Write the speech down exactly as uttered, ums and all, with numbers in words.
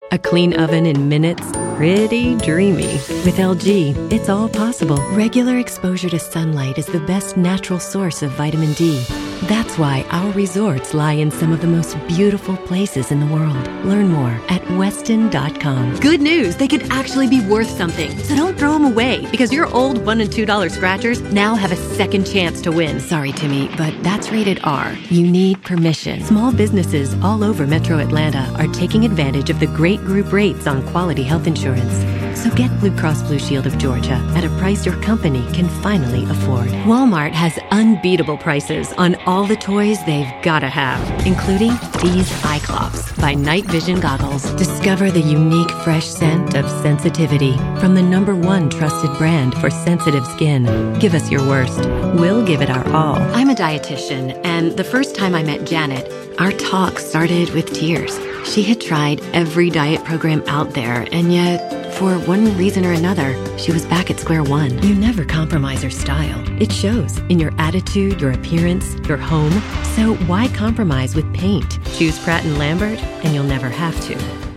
A clean oven in minutes? Pretty dreamy. With L G, it's all possible. Regular exposure to sunlight is the best natural source of vitamin D. That's why our resorts lie in some of the most beautiful places in the world. Learn more at Westin dot com. Good news, they could actually be worth something. So don't throw them away, because your old one and two dollar scratchers now have a second chance to win. Sorry, Timmy, but that's rated R. You need permission. Small businesses all over Metro Atlanta are taking advantage of the great group rates on quality health insurance. So get Blue Cross Blue Shield of Georgia at a price your company can finally afford. Walmart has unbeatable prices on all the toys they've gotta have, including these eye cloths by Night Vision Goggles. Discover the unique fresh scent of sensitivity from the number one trusted brand for sensitive skin. Give us your worst. We'll give it our all. I'm a dietitian, and the first time I met Janet, our talk started with tears. She had tried every diet program out there, and yet, for one reason or another, she was back at square one. You never compromise your style. It shows in your attitude, your appearance, your home. So why compromise with paint? Choose Pratt and Lambert, and you'll never have to.